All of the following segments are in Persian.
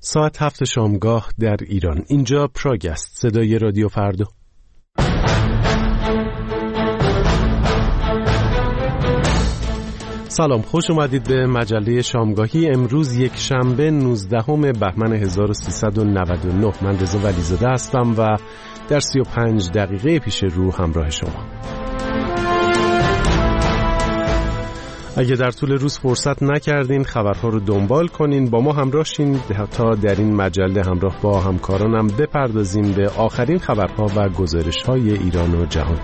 ساعت 7 شامگاه در ایران. اینجا پراگ است، صدای رادیو فردا. سلام، خوش اومدید به مجله شامگاهی. امروز یک شنبه 19 بهمن 1399. من رضا ولیزاده هستم و در 35 دقیقه پیش رو همراه شما. اگه در طول روز فرصت نکردین خبرها رو دنبال کنین، با ما همراه شین تا در این مجله همراه با همکارانم بپردازیم به آخرین خبرها و گزارش‌های ایران و جهان.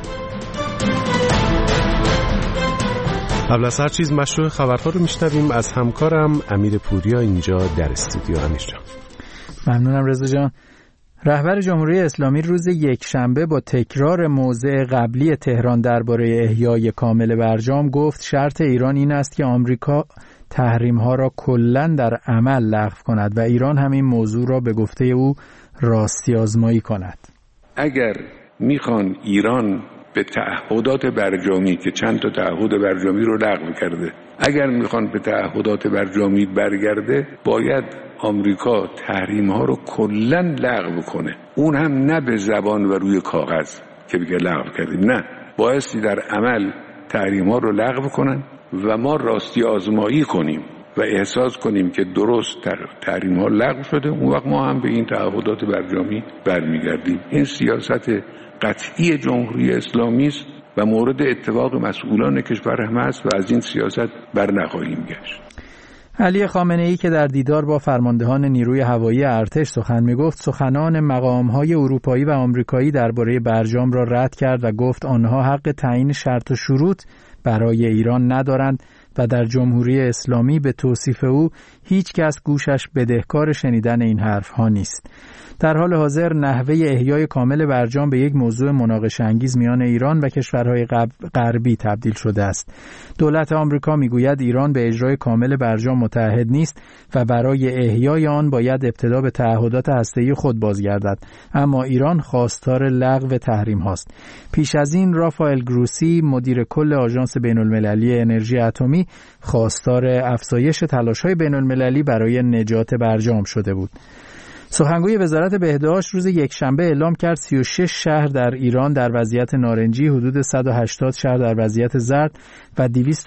قبل از هر چیز مشروع خبرها رو میشنویم از همکارم امیر پوریا اینجا در استودیو. امیر جان. ممنونم رضا جان. رهبر جمهوری اسلامی روز یکشنبه با تکرار موضع قبلی تهران درباره احیای کامل برجام گفت شرط ایران این است که آمریکا تحریم‌ها را کلاً در عمل لغو کند و ایران همین موضوع را به گفته او راستی آزمایی کند. اگر میخوان ایران به تعهدات برجامی که چند تا تعهد برجامی رو لغو کرده، اگر میخوان به تعهدات برجامی برگرده، باید آمریکا تحریم ها رو کلاً لغو کنه. اون هم نه به زبان و روی کاغذ که بگه لغو کردیم، نه، بایستی در عمل تحریم ها رو لغو کنن و ما راستی آزمایی کنیم و احساس کنیم که درست تحریم ها لغو شده. اون وقت ما هم به این تعهدات برجامی برمیگردیم. این سیاست قطعی جمهوری اسلامی است و مورد اتفاق مسئولان کشور هم است و از این سیاست بر نخواهیم گشت. علی خامنه‌ای که در دیدار با فرماندهان نیروی هوایی ارتش سخن می‌گفت، سخنان مقام‌های اروپایی و آمریکایی درباره برجام را رد کرد و گفت آنها حق تعیین شرط و شروط برای ایران ندارند و در جمهوری اسلامی به توصیف او هیچ کس گوشش بدهکار شنیدن این حرف‌ها نیست. در حال حاضر نحوه احیای کامل برجام به یک موضوع مناقشه انگیز میان ایران و کشورهای غربی تبدیل شده است. دولت آمریکا میگوید ایران به اجرای کامل برجام متعهد نیست و برای احیای آن باید ابتدا به تعهدات هسته‌ای خود بازگردد، اما ایران خواستار لغو تحریم هاست. پیش از این رافائل گروسی مدیر کل آژانس بین‌المللی انرژی اتمی خواستار افزایش تلاش‌های بین‌المللی برای نجات برجام شده بود. سخنگوی وزارت بهداشت روز یکشنبه اعلام کرد 36 شهر در ایران در وضعیت نارنجی، حدود 180 شهر در وضعیت زرد و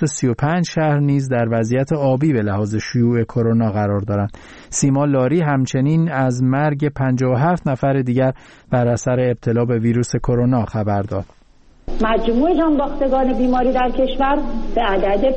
235 شهر نیز در وضعیت آبی به لحاظ شیوع کرونا قرار دارند. سیما لاری همچنین از مرگ 57 نفر دیگر بر اثر ابتلا به ویروس کرونا خبر داد. مجموع جانباختگان بیماری در کشور به عدد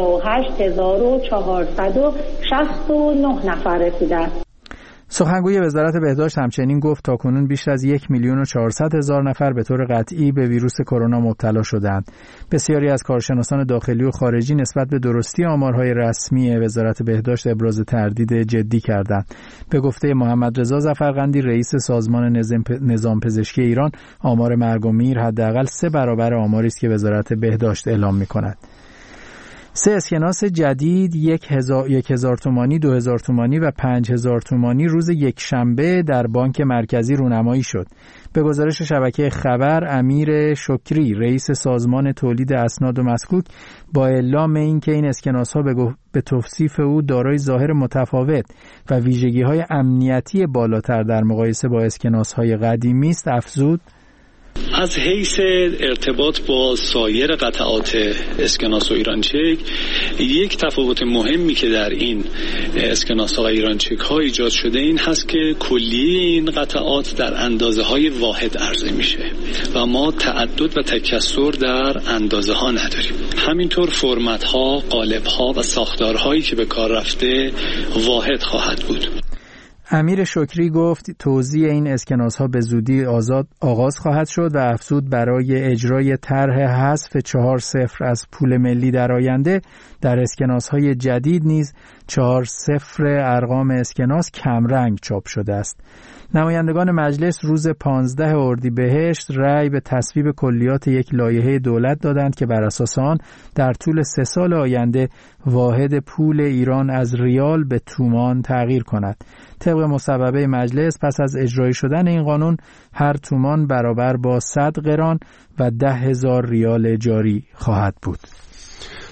58469 نفر رسیده است. سخنگوی وزارت بهداشت همچنین گفت تاکنون بیش از 1,400,000 نفر به طور قطعی به ویروس کرونا مبتلا شدند. بسیاری از کارشناسان داخلی و خارجی نسبت به درستی آمارهای رسمی وزارت بهداشت ابراز تردید جدی کردند. به گفته محمد رضا ظفرقندی رئیس سازمان نظام پزشکی ایران، آمار مرگ و میر حداقل 3 برابر آماری است که وزارت بهداشت اعلام می‌کند. 3 اسکناس جدید 1,000 تومانی، 2,000 تومانی و 5,000 تومانی روز یکشنبه در بانک مرکزی رونمایی شد. به گزارش شبکه خبر، امیر شکری رئیس سازمان تولید اسناد و مسکوک با اعلام اینکه این اسکناس‌ها به توصیف او دارای ظاهر متفاوت و ویژگی‌های امنیتی بالاتر در مقایسه با اسکناس‌های قدیمی است، افزود: از حیث ارتباط با سایر قطعات اسکناس و ایرانچک، یک تفاوت مهمی که در این اسکناس ها و ایرانچک ها ایجاد شده این هست که کلیه این قطعات در اندازه های واحد عرضه میشه و ما تعدد و تکثر در اندازه ها نداریم. همینطور فرمت ها، قالب ها و ساختارهایی که به کار رفته واحد خواهد بود. امیر شکری گفت توزیع این اسکناس‌ها به زودی آغاز خواهد شد و افزود برای اجرای طرح حذف 4-0 از پول ملی در آینده در اسکناس‌های جدید نیز 4-0 ارقام اسکناس کمرنگ چاپ شده است. نمایندگان مجلس روز 15 اردیبهشت رأی به تصویب کلیات یک لایحه دولت دادند که بر اساس آن در طول 3 سال آینده واحد پول ایران از ریال به تومان تغییر کند. طبق مصوبه مجلس پس از اجرایی شدن این قانون هر تومان برابر با 100 قران و 10,000 ریال جاری خواهد بود.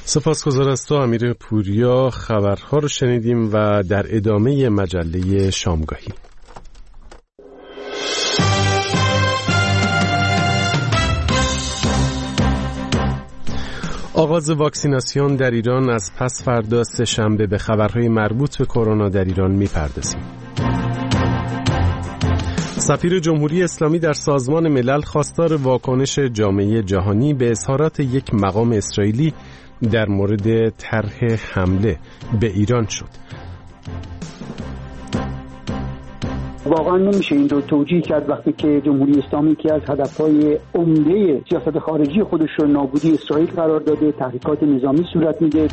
سپاسگزار از تو امیر پوریا. خبرها رو شنیدیم و در ادامه مجله شامگاهی. آغاز واکسیناسیون در ایران از پس فردا سه‌شنبه. به خبرهای مربوط به کرونا در ایران می‌پردازیم. سفیر جمهوری اسلامی در سازمان ملل خواستار واکنش جامعه جهانی به اظهارات یک مقام اسرائیلی در مورد طرح حمله به ایران شد. واقعا نمیشه این رو توجیه کرد وقتی که جمهوری اسلامی که از هدفهای عمده سیاست خارجی خودش رو نابودی اسرائیل قرار داده، تحریکات نظامی صورت میده.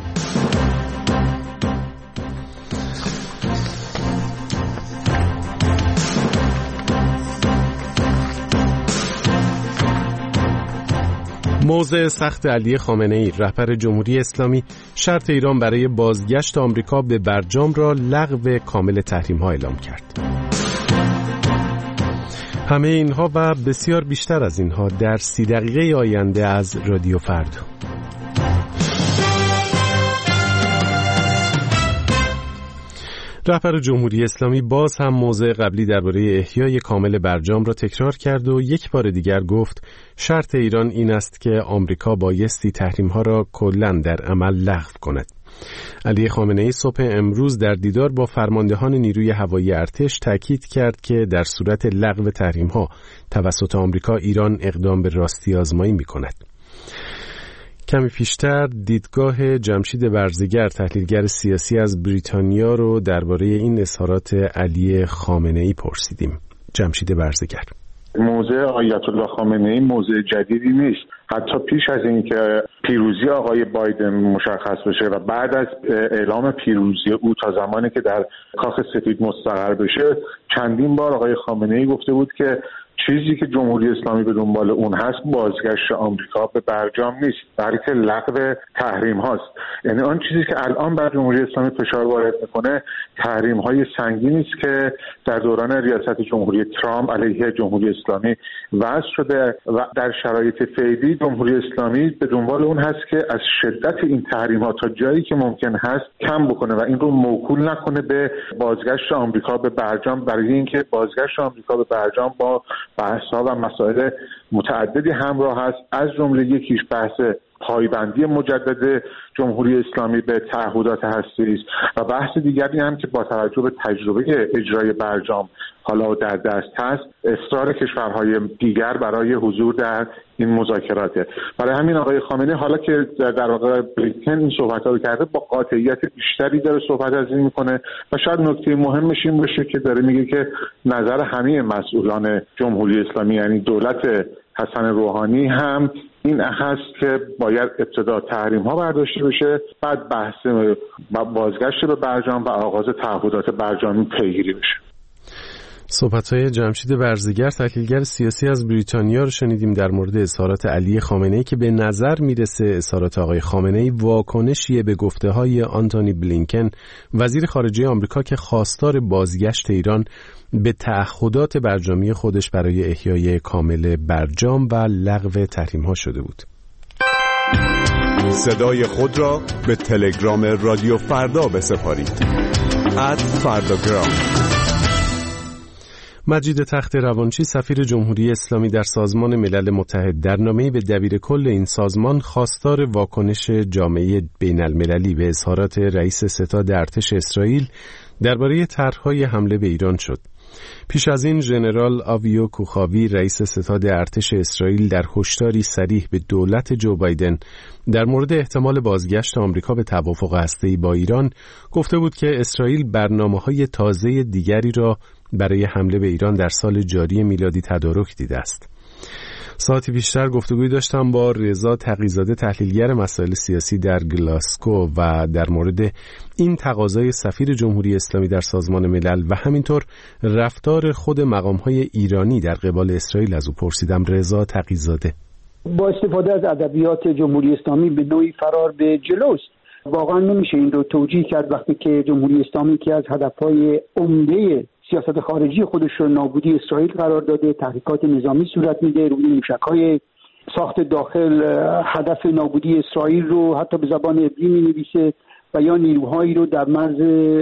موضع سخت علی خامنه‌ای رهبر جمهوری اسلامی شرط ایران برای بازگشت آمریکا به برجام را لغو کامل تحریم‌ها اعلام کرد. همه اینها و بسیار بیشتر از اینها در 30 دقیقه آینده از رادیو فردا. رهبر جمهوری اسلامی باز هم موضع قبلی درباره احیای کامل برجام را تکرار کرد و یک بار دیگر گفت شرط ایران این است که آمریکا بایستی تحریم‌ها را کلاً در عمل لغو کند. علی خامنه‌ای صبح امروز در دیدار با فرماندهان نیروی هوایی ارتش تاکید کرد که در صورت لغو تحریم‌ها توسط آمریکا ایران اقدام به راستی آزمایی می‌کند. کمی پیشتر دیدگاه جمشید برزگر تحلیلگر سیاسی از بریتانیا رو درباره این اظهارات علی خامنه‌ای پرسیدیم. جمشید برزگر: موضع آیت الله خامنه‌ای موضع جدیدی نیست. حتی پیش از اینکه پیروزی آقای بایدن مشخص بشه و بعد از اعلام پیروزی او تا زمانی که در کاخ سفید مستقر بشه، چندین بار آقای خامنه‌ای گفته بود که چیزی که جمهوری اسلامی به دنبال اون هست بازگشت آمریکا به برجام نیست، بلکه لغو تحریم هاست. یعنی آن چیزی که الان بر جمهوری اسلامی فشار وارد میکنه تحریم های سنگینی است که در دوران ریاست جمهوری ترامپ علیه جمهوری اسلامی وضع شده و در شرایط فعلی جمهوری اسلامی به دنبال اون هست که از شدت این تحریم ها تا جایی که ممکن هست کم بکنه و این رو موکول نکنه به بازگشت آمریکا به برجام، برای اینکه بازگشت آمریکا به برجام با بحث‌ها و مسائل متعددی همراه است، از جمله یکیش بحث پایبندی مجدد جمهوری اسلامی به تعهدات هسته‌ای است و بحث دیگری هم که با توجه به تجربه اجرای برجام حالا در دست هست، اصرار کشورهای دیگر برای حضور در این مذاکراته. برای همین آقای خامنه‌ای حالا که در واقع بلینکن این صحبت‌ها رو کرده با قاطعیت بیشتری داره صحبت از این میکنه و شاید نکته مهمش این باشه که داره میگه که نظر همه مسئولان جمهوری اسلامی یعنی دولت حسن روحانی هم این هست که باید ابتدا تحریم ها برداشته بشه، بعد بحث بازگشت به برجام و آغاز تعهدات برجامی پیگیری بشه. صحبت‌های جمشید برزگر تحلیلگر سیاسی از بریتانیا رو شنیدیم در مورد اظهارات علی خامنه‌ای که به نظر میرسه اظهارات آقای خامنه‌ای واکنشیه به گفته‌های آنتونی بلینکن وزیر خارجه آمریکا که خواستار بازگشت ایران به تعهدات برجامی خودش برای احیای کامل برجام و لغو تحریم‌ها شده بود. صدای خود را به تلگرام رادیو فردا بسپارید. @فرdagram. مجید تخت روانچی سفیر جمهوری اسلامی در سازمان ملل متحد در نامه‌ای به دبیر کل این سازمان خواستار واکنش جامعه بین المللی به اظهارات رئیس ستاد ارتش اسرائیل درباره طرح‌های حمله به ایران شد. پیش از این ژنرال آویو کوخاوی رئیس ستاد ارتش اسرائیل در هشداری صریح به دولت جو بایدن در مورد احتمال بازگشت آمریکا به توافق هسته‌ای با ایران گفته بود که اسرائیل برنامه‌های تازه دیگری را برای حمله به ایران در سال جاری میلادی تدارک دیده است. ساعتی بیشتر گفتگوی داشتم با رضا تقی‌زاده تحلیلگر مسائل سیاسی در گلاسکو و در مورد این تقاضای سفیر جمهوری اسلامی در سازمان ملل و همینطور رفتار خود مقام‌های ایرانی در قبال اسرائیل از او پرسیدم. رضا تقی‌زاده: با استفاده از ادبیات جمهوری اسلامی به نوعی فرار به جلوست. واقعا نمیشه این رو توجیه کرد وقتی که جمهوری اسلامی که از هدفهای عمده سیاست خارجی خودش رو نابودی اسرائیل قرار داده، تحریکات نظامی صورت میده، روی موشک‌های ساخت داخل هدف نابودی اسرائیل رو حتی به زبان عبری می‌نویسه و یا نیروهایی رو در مرز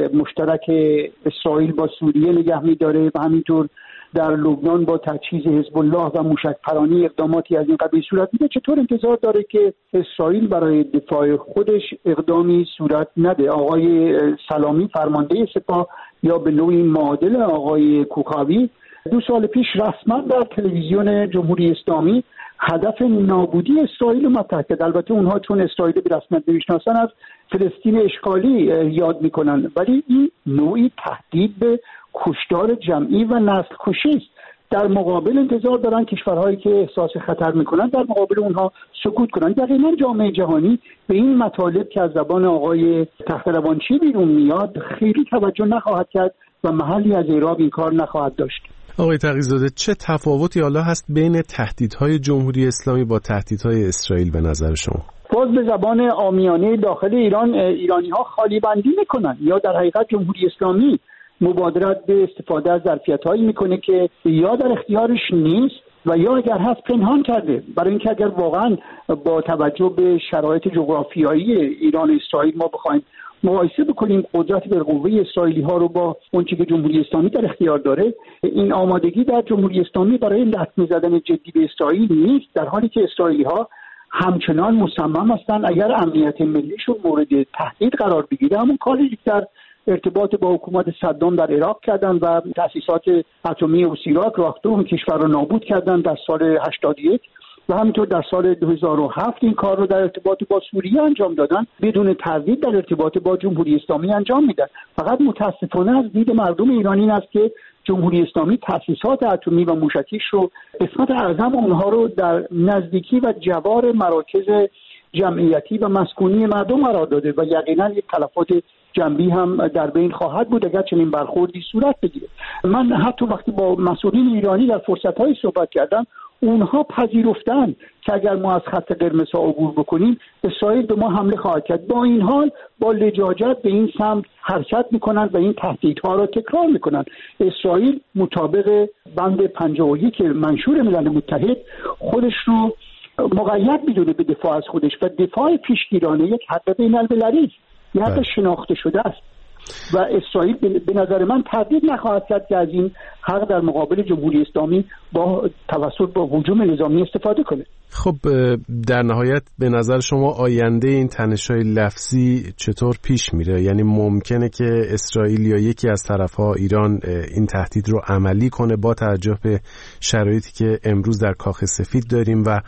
مشترک اسرائیل با سوریه نگه می‌داره و همینطور در لبنان با تجهیز حزب الله و موشک‌پرانی اقداماتی از این قبیل صورت میده. چطور انتظار داره که اسرائیل برای دفاع خودش اقدامی صورت نده؟ آقای سلامی فرمانده سپاه یا به نوعی معادل آقای کوکاوی 2 سال پیش رسما در تلویزیون جمهوری اسلامی هدف نابودی اسرائیل رو مطرح کرد. البته اونها چون اسرائیل به رسمیت نمیشناسن از فلسطین اشغالی یاد میکنن، ولی این نوعی تهدید به کشتار جمعی و نسل کشی است. در مقابل انتظار دارن کشورهایی که احساس خطر میکنن در مقابل اونها سکوت کنن. دقیقاً جامعه جهانی به این مطالب که از زبان آقای تخت‌روانچی بیرون میاد خیلی توجه نخواهد کرد و محلی از اعراب این کار نخواهد داشت. آقای تقی‌زاده، چه تفاوتی حالا هست بین تهدیدهای جمهوری اسلامی با تهدیدهای اسرائیل به نظر شما؟ باز به زبان عامیانه داخل ایران ایرانی‌ها خالی بندی میکنن یا در حقیقت جمهوری اسلامی مبادرت به استفاده از ظرفیت‌هایی میکنه که یا در اختیارش نیست و یا اگر هست پنهان کرده. برای اینکه اگر واقعا با توجه به شرایط جغرافیایی ایران و اسرائیل ما بخوایم مقایسه بکنیم قدرت بالقوه اسرائیلی ها رو با اون چیزی که جمهوری اسلامی در اختیار داره، این آمادگی در جمهوری اسلامی برای لطمه زدن جدی به اسرائیل نیست، در حالی که اسرائیلی ها همچنان مصمم هستند اگر امنیت ملیشون مورد تهدید قرار بگیره همون کاری که در ارتباط با حکومت صدام در عراق کردن و تأسیسات اتمی اوسیراک راختون کشور رو نابود کردن در سال 81 و همینطور در سال 2007 این کار رو در ارتباط با سوریه انجام دادن، بدون تردید در ارتباط با جمهوری اسلامی انجام میدن. فقط متاسفانه از دید مردم ایرانی این است که جمهوری اسلامی تأسیسات اتمی و موشکیش رو قسمت اعظم اونها رو در نزدیکی و جوار مراکز جمعیتی و مسکونی مردم قرار داده و یقینا یک تلفات جنبی هم در بین خواهد بود اگر چنین برخوردی صورت بگیره. من حتی وقتی با مسئولین ایرانی در فرصت‌های صحبت کردم اونها پذیرفتن که اگر ما از خط قرمز ها عبور بکنیم اسرائیل به ما حمله خواهد کرد. با این حال با لجاجت به این سمت حرکت میکنند و این تهدیدها را تکرار میکنند. اسرائیل مطابق بند 51 منشور ملل متحد خودش رو مقید میدونه به دفاع از خودش و دفاع پیشگیرانه یک حق بین المللی است، یک حق شناخته شده است و اسرائیل به نظر من تردید نخواهد کرد که از این حق در مقابل جمهوری اسلامی با توسط با هجوم نظامی استفاده کنه. خب در نهایت به نظر شما آینده این تنش‌های لفظی چطور پیش میره؟ یعنی ممکنه که اسرائیل یا یکی از طرف‌ها ایران این تهدید رو عملی کنه با توجه به شرایطی که امروز در کاخ سفید داریم و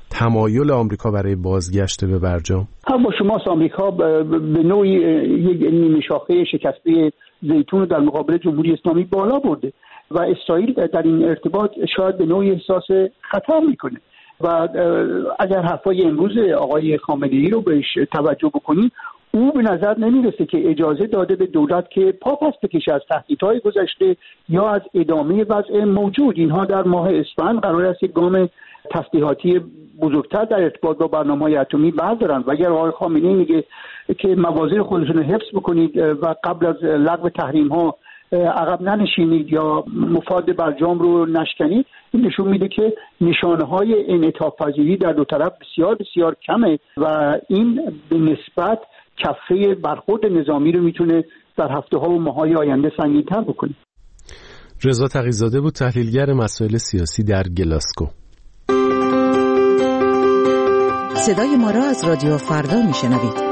تمایل آمریکا برای بازگشت به برجام؟ هم با شماست، آمریکا به نوعی یک نیمه شاخه شکسته زیتون رو در مقابل جمهوری اسلامی بالا برده و اسرائیل در این ارتباط شاید به نوعی احساس خطر میکنه و اگر حرفای امروز آقای خامنه‌ای رو بهش توجه بکنید او به نظر نمیرسه که اجازه داده به دولت که پا پس بکشه از تهدیدهای گذشته یا از ادامه وضع موجود. اینها در ماه اسفند قرار است یک گام تسلیحاتی بزرگتر در ارتباط با برنامه‌های اتمی بردارن و اگر آقای خامنه‌ای میگه که مواضع خودتون رو حفظ بکنید و قبل از لغو تحریم‌ها عقب ننشینید یا مفاد برجام رو نشکنید، این نشون میده که نشانه‌های انعطاف‌پذیری در دو طرف بسیار بسیار کمه و این به نسبت کفه برخورد نظامی رو میتونه در هفته‌ها و ماه‌های آینده سنگین‌تر بکنه. رضا تقی‌زاده بود، تحلیلگر مسائل سیاسی در گلاسکو. صدای ما را از رادیو فردا میشنوید.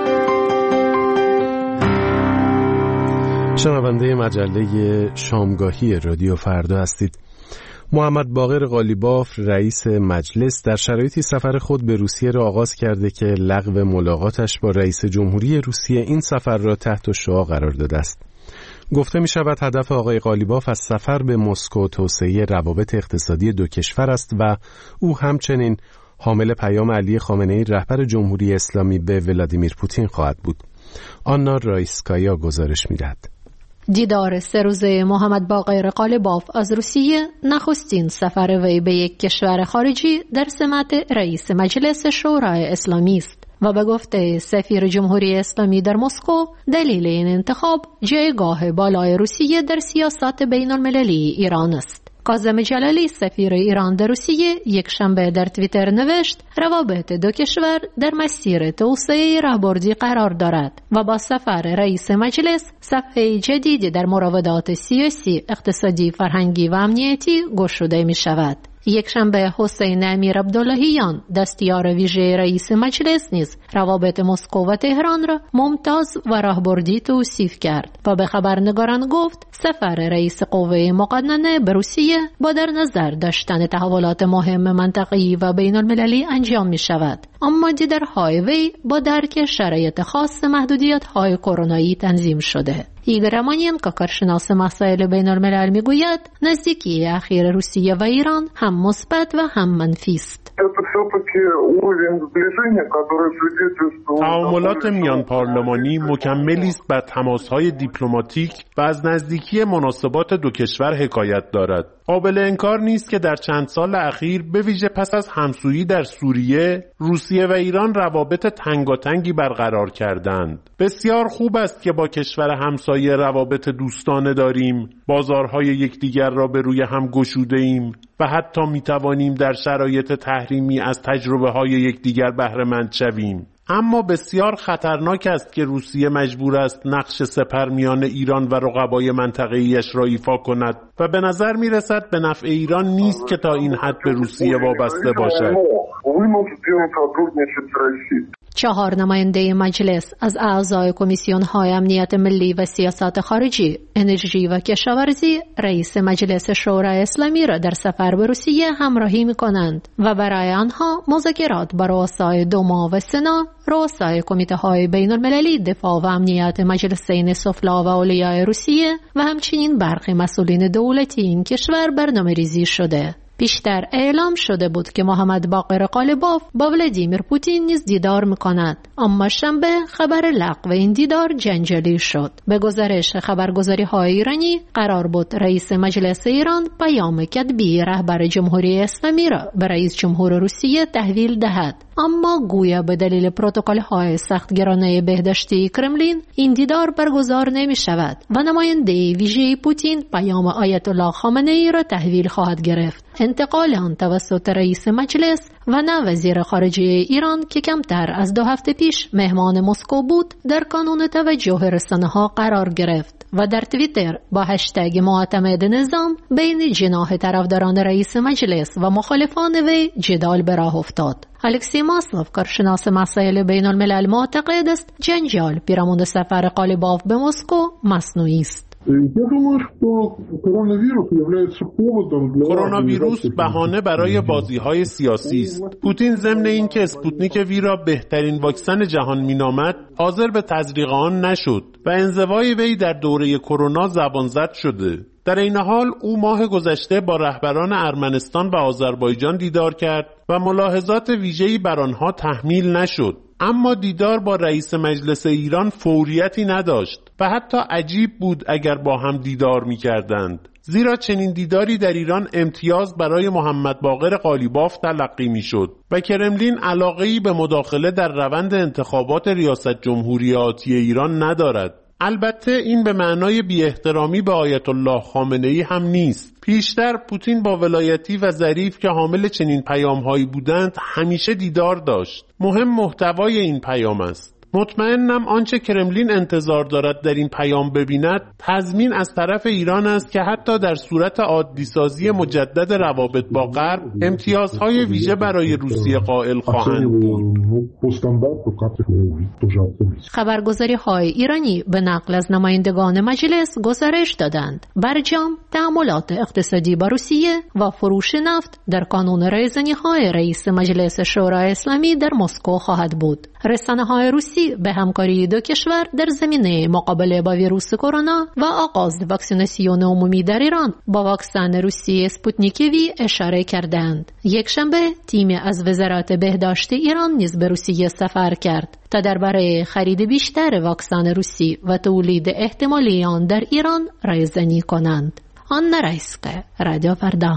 شنونده مجله شامگاهی رادیو فردا هستید. محمد باقر قالیباف رئیس مجلس در شرایطی سفر خود به روسیه را آغاز کرده که لغو ملاقاتش با رئیس جمهوری روسیه این سفر را تحت شعاع قرار داده است. گفته می شود هدف آقای قالیباف از سفر به مسکو توسعه روابط اقتصادی دو کشور است و او همچنین حامل پیام علی خامنه‌ای رهبر جمهوری اسلامی به ولادیمیر پوتین خواهد بود. آنا رایسکایا گزارش می‌دهد. دیدار 3 روزه محمد باقر قالیباف از روسیه نخستین سفر وی به یک کشور خارجی در سمت رئیس مجلس شورای اسلامی است و به گفته سفیر جمهوری اسلامی در مسکو دلیل این انتخاب جایگاه بالای روسیه در سیاست بین المللی ایران است. کاظم جلالی سفیر ایران در روسیه یک شنبه در توییتر نوشت روابط دو کشور در مسیر توسعه راهبردی قرار دارد و با سفر رئیس مجلس صفحه جدیدی در مراودات سیاسی، اقتصادی، فرهنگی و امنیتی گشوده می شود. یک شنبه حسین امیر عبداللهیان دستیار ویژه رئیس مجلس نیز روابط مسکو و تهران را ممتاز و راهبردی توصیف کرد و به خبرنگاران گفت سفر رئیس قوه مقننه به روسیه با در نظر داشتن تحولات مهم منطقه‌ای و بین المللی انجام می شود، اما دیدارهای وی با درک شرایط خاص محدودیت‌های کرونایی تنظیم شده. ایگور رامانینکو کارشناس مسائل بین الملل میگوید نزدیکی اخیر روسیه و ایران هم مثبت و هم منفی است. تعاملات میان پارلمانی مکملی است بر تماس‌های دیپلماتیک و از نزدیکی مناسبات دو کشور حکایت دارد. قابل انکار نیست که در چند سال اخیر به ویژه پس از همسویی در سوریه، روسیه و ایران روابط تنگاتنگی برقرار کردند. بسیار خوب است که با کشور همسایه روابط دوستانه داریم، بازارهای یکدیگر را به روی هم گشوده ایم و حتی می توانیم در شرایط تحریمی از تجربه‌های یکدیگر بهره مند شویم. اما بسیار خطرناک است که روسیه مجبور است نقش سپر میان ایران و رقبای منطقه‌ایش را ایفا کند و به نظر می رسد به نفع ایران نیست که تا این حد به روسیه وابسته باشد. 4 نماینده مجلس از اعضای کمیسیون‌های امنیت ملی و سیاست خارجی، انرژی و کشاورزی رئیس مجلس شورای اسلامی را در سفر به روسیه همراهی می‌کنند و برای آنها مذاکرات با رؤسای دوما و سنا، رؤسای کمیته‌های بین‌المللی دفاع و امنیت مجلسین سفلا و اولیای روسیه و همچنین برخی مسئولین دولتی این کشور برنامه‌ریزی شده. بیشتر اعلام شده بود که محمد باقر قالیباف با ولادیمیر پوتین نیز دیدار می‌کند، اما شنبه خبر لغو این دیدار جنجالی شد. به گزارش خبرگزاری‌های ایرانی قرار بود رئیس مجلس ایران پیام کتبی رهبر جمهوری اسلامی را به رئیس جمهور روسیه تحویل دهد، اما گویا به دلیل پروتکل‌های سختگیرانه بهداشتی کرملین این دیدار برگزار نمی‌شود و نماینده ویژه پوتین پیام آیت الله خامنه‌ای را تحویل خواهد گرفت. انتقال آن توسط رئیس مجلس و نه وزیر خارجه ایران که کمتر از 2 هفته پیش مهمان مسکو بود در کانون توجه رسانه‌ها قرار گرفت و در توییتر با هشتگ معتمد نظام بین جناح طرفداران رئیس مجلس و مخالفان وی جدال به راه افتاد. الکسی ماسلوف کارشناس مسائل بین الملل معتقد است جنجال پیرامون سفر قالیباف به مسکو مصنوعی است. کرونا ویروس بهانه برای بازی‌های سیاسی است. پوتین ضمن اینکه اسپوتنیک وی را بهترین واکسن جهان مینامد، حاضر به تزریق آن نشد و انزوای وی در دوره کرونا زبانزد شده. در این حال او ماه گذشته با رهبران ارمنستان و آذربایجان دیدار کرد و ملاحظات ویژه‌ای بر آنها تحمیل نشد. اما دیدار با رئیس مجلس ایران فوریتی نداشت و حتی عجیب بود اگر با هم دیدار می‌کردند، زیرا چنین دیداری در ایران امتیاز برای محمد باقر قالیباف تلقی می‌شد و کرملین علاقه‌ای به مداخله در روند انتخابات ریاست جمهوری آتی ایران ندارد. البته این به معنای بی احترامی به آیت الله خامنه‌ای هم نیست. پیشتر پوتین با ولایتی و ظریف که حامل چنین پیام‌هایی بودند همیشه دیدار داشت. مهم محتوای این پیام است. مطمئنم آنچه کرملین انتظار دارد در این پیام ببیند تضمین از طرف ایران است که حتی در صورت عادی‌سازی مجدد روابط با غرب امتیازهای ویژه برای روسیه قائل خواهند بود. خبرگزاری‌های ایرانی به نقل از نمایندگان مجلس گزارش دادند برجام تعاملات اقتصادی با روسیه و فروش نفت در کانون رایزنی‌های رئیس مجلس شورای اسلامی در مسکو خواهد بود. رسانه‌های روسی به همکاری دو کشور در زمینه مقابله با ویروس کرونا و آغاز واکسیناسیون عمومی در ایران با واکسن روسی اسپوتنیک وی اشاره کردند. یک شنبه تیمی از وزارت بهداشت ایران نیز به روسیه سفر کرد تا درباره خرید بیشتر واکسن روسی و تولید احتمالی آن در ایران رایزنی کنند. آنا رایسکه، رادیو فردا.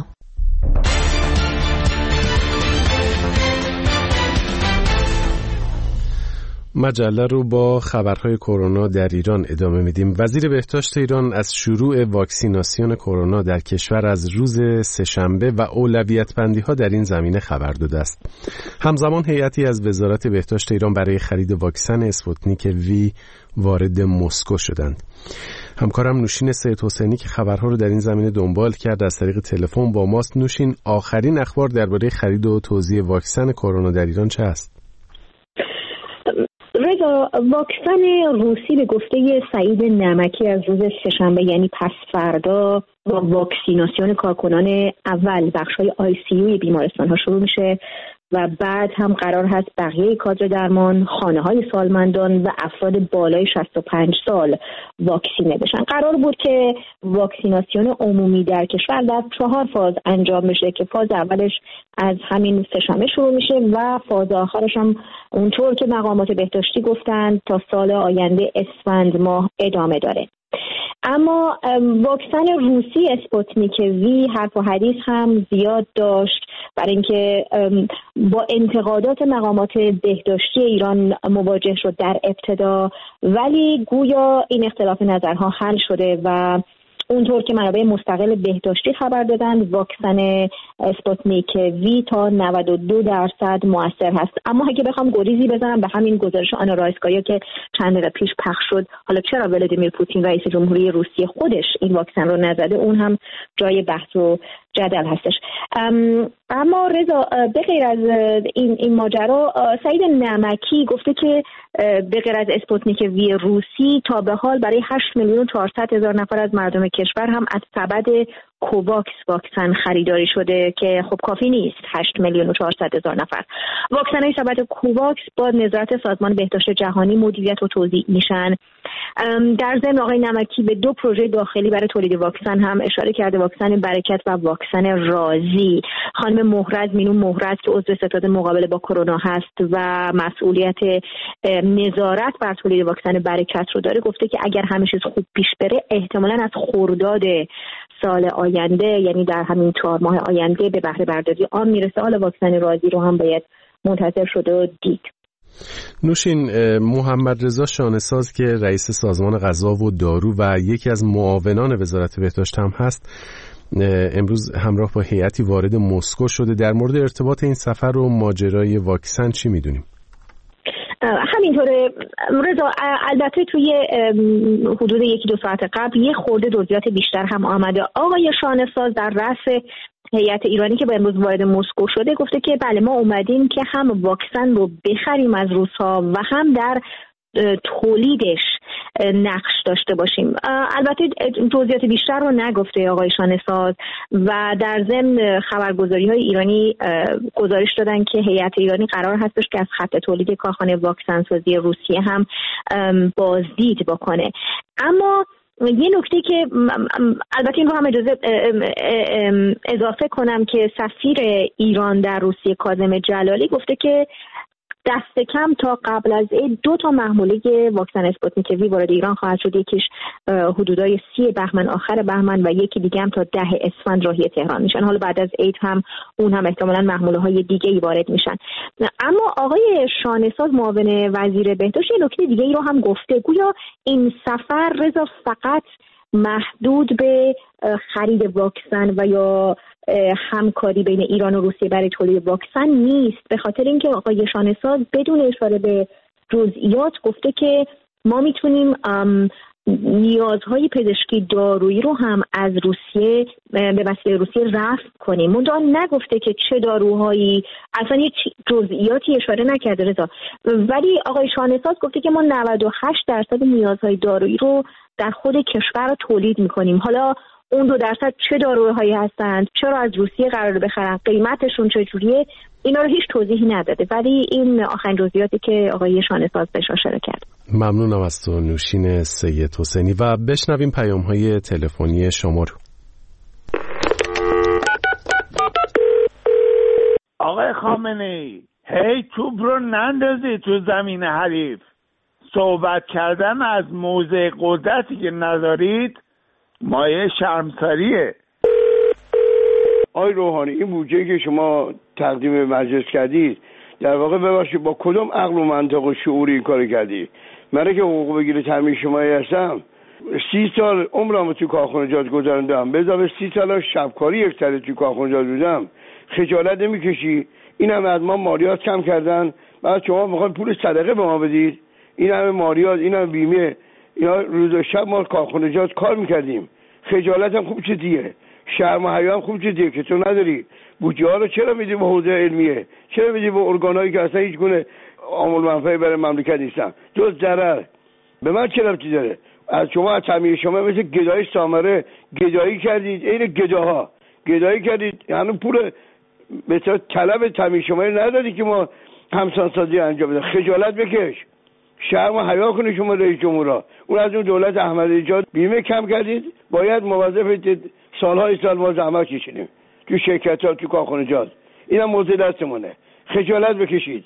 مجله رو با خبرهای کرونا در ایران ادامه میدیم. وزیر بهداشت ایران از شروع واکسیناسیون کرونا در کشور از روز سه‌شنبه و اولویت بندی ها در این زمینه خبر داده است. همزمان هیئتی از وزارت بهداشت ایران برای خرید واکسن اسپوتنیک وی وارد مسکو شدند. همکارم نوشین سید حسینی که خبرها رو در این زمینه دنبال کرد از طریق تلفن با ماست. نوشین، آخرین اخبار درباره خرید و توزیع واکسن کرونا در ایران چه است؟ رضا، واکسن روسی به گفته سعید نمکی از روز سه‌شنبه یعنی پس فردا با واکسیناسیون کارکنان اول بخش‌های ICU بیمارستان‌ها شروع میشه و بعد هم قرار هست بقیه کادر درمان، خانه‌های سالمندان و افراد بالای 65 سال واکسینه بشن. قرار بود که واکسیناسیون عمومی در کشور در 4 فاز انجام بشه که فاز اولش از همین سه‌شنبه شروع میشه و فاز آخرش هم اونطور که مقامات بهداشتی گفتن تا سال آینده اسفند ماه ادامه داره. اما واکسن روسی اسپوتنیک وی حرف و حدیث هم زیاد داشت برای اینکه با انتقادات مقامات بهداشتی ایران مواجه شد در ابتدا، ولی گویا این اختلاف نظرها حل شده و اونطور که منابع مستقل بهداشتی خبر دادن واکسن اسپوتنیک وی تا 92% مؤثر هست. اما اگه بخوام گریزی بزنم به همین گزارش آنا رایسکایا که چند دقیقه پیش پخش شد، حالا چرا ولادیمیر پوتین رئیس جمهوری روسیه خودش این واکسن رو نزده، اون هم جای بحث و جدل هستش. اما رضا، به غیر از این ماجرا، سعید نمکی گفته که به غیر از اسپوتنیک وی روسی تا به حال برای 8,400,000 نفر از مردم کشور هم از سبد کوواکس واکسن خریداری شده که خب کافی نیست. 8,400,000 نفر واکسن های سبد کوواکس با نظارت سازمان بهداشت جهانی مدیریت و توزیع میشن. در ضمن آقای نمکی به 2 پروژه داخلی برای تولید واکسن هم اشاره کرده، واکسن برکت و واکسن رازی. خانم مهرز مینون مهرز که عضو ستاد مقابله با کرونا هست و مسئولیت نظارت بر تولید واکسن برکت رو داره، گفته که اگر همه چیز خوب پیش بره احتمالاً از خرداد سال آینده، یعنی در همین 4 ماه آینده، به بهره برداری آن میرسه. حالا واکسن رازی رو هم باید منتظر شده و دید. نوشین، محمد رضا شانه‌ساز که رئیس سازمان غذا و دارو و یکی از معاونان وزارت بهداشت هم هست، امروز همراه با هیئتی وارد مسکو شده. در مورد ارتباط این سفر و ماجرای واکسن چی میدونیم؟ همینطوره رضا، البته توی حدود 1-2 ساعت قبل یه خورده جزئیات بیشتر هم آمده. آقای شانه‌ساز در رأس هیئت ایرانی که به امروز وارد مسکو شده گفته که بله ما اومدیم که هم واکسن رو بخریم از روس‌ها و هم در تولیدش نقش داشته باشیم. البته جزئیات بیشتر رو نگفته آقای شانه‌ساز و در ضمن خبرگزاری‌های ایرانی گزارش دادن که هیئت ایرانی قرار هستش که از خط تولید کارخانه واکسن سازی روسیه هم بازدید بکنه. اما یه نکته که البته این رو هم اجازه اضافه کنم که سفیر ایران در روسیه کاظم جلالی گفته که دست کم تا قبل از عید 2 تا محموله واکسن اسپوتنیک وی وارد ایران خواهد شد. یکیش حدودای 30 بهمن، آخر بهمن، و یکی دیگه هم تا 10 اسفند راهی تهران میشن. حالا بعد از عید هم اون هم احتمالاً محموله های دیگه ای وارد میشن. اما آقای شانه‌ساز معاون وزیر بهداشت یه نکته دیگه ای رو هم گفته، گویا این سفر رضا فقط محدود به خرید واکسن و یا همکاری بین ایران و روسیه برای تولید واکسن نیست، به خاطر اینکه آقای شانه‌ساز بدون اشاره به جزئیات گفته که ما میتونیم نیازهای پزشکی دارویی رو هم از روسیه به وسیله روسیه رفع کنیم. منتها نگفته که چه داروهایی، اصلا یک جزئیاتی اشاره نکرده رضا. ولی آقای شانه‌ساز گفته که ما 98% نیازهای دارویی رو در خود کشور تولید میکنیم. حالا اون 2% چه داروهایی هستند، چرا از روسیه قراره بخرن، قیمتشون چجوریه، اینا رو هیچ توضیحی نداده. ولی این آخرین جزئیاتی که آقای شانه‌ساز بهش اشاره کرد. ممنونم از تو نوشین سید حسینی و بشنویم پیام‌های تلفنی شما رو. آقای خامنه‌ای، هی توپ رو نندازی تو زمین حریف. صحبت کردن از موضع قدرتی که ندارید مایه شرمساریه. آقای روحانی، این بودجه‌ای که شما تقدیم مجلس کردید در واقع ببخشید با کدوم عقل و منطق و شعوری این کارو کردی؟ من که حقوق بگیر تامین اجتماعی هستم 30 سال عمرمو تو کارخانجات گذروندم، به اضافه 30 سال شبکاری یک سره تو کارخانجات بودم. خجالت نمیکشی؟ این همه از ما مالیات کم کردن، بعد شما میخواین پول صدقه به ما بدید؟ این همه مالیات، این همه بیمه، اینا روز و شب ما کارخانجات کار میکردیم. خجالت هم خوب چه دیگه، شرم و حیا هم خوب چه دیگه که تو نداری. بودجه ها رو چرا میدی به حوزه علمیه؟ چرا میدی به ارگانایی که اصلا هیچ گونه عامل منفعی برای مملکت نیستن؟ جز ضرر. به من چه ربطی داره؟ از شما از تعمیر شما مثل گدای سامره گدایی کردید، این گداها گدایی کردید، یعنی پول به طلب تعمیر شما ندادی که ما همسانسازی انجام بده. خجالت بکش، شرم و حیا کنید شما رئیس جمهورا. اون از اون دولت احمدی نژاد بیمه کم کردید، باید موظف سالهای سال ما زحمت کشیدیم تو شرکت‌ها تو کارخانجات. اینم موضوع دستمونه. خجالت بکشید.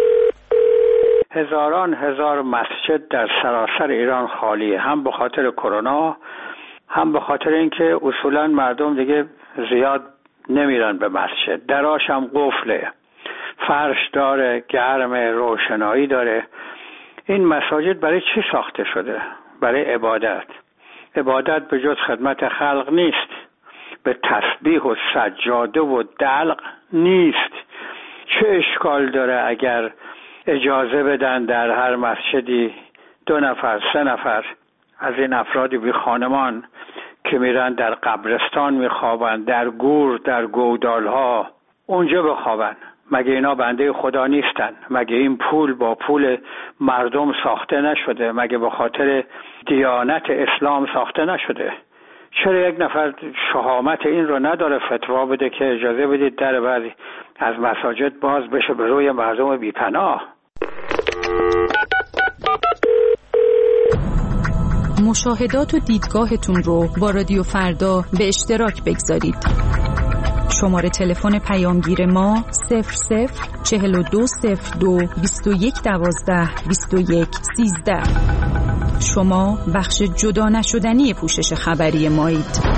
هزاران هزار مسجد در سراسر ایران خالیه، هم به خاطر کرونا، هم به خاطر اینکه اصولا مردم دیگه زیاد نمیرن به مسجد. دراش هم قفله، فرش داره، گرم، روشنایی داره. این مساجد برای چی ساخته شده؟ برای عبادت. عبادت به جز خدمت خلق نیست، به تسبیح و سجاده و دلق نیست. چه اشکال داره اگر اجازه بدن در هر مسجدی 2 نفر 3 نفر از این افرادی بی خانمان که میرن در قبرستان میخوابن، در گور، در گودالها، اونجا بخوابن؟ مگه اینا بنده خدا نیستن؟ مگه این پول با پول مردم ساخته نشده؟ مگه به خاطر دیانت اسلام ساخته نشده؟ چرا یک نفر شهامت این رو نداره فتوا بده که اجازه بدید در بعضی از مساجد باز بشه به روی مردم بی‌پناه؟ مشاهدات و دیدگاهتون رو با رادیو فردا به اشتراک بگذارید. شماره تلفن پیامگیر ما 004202 2112 2113. شما بخش جدا نشدنی پوشش خبری مایید.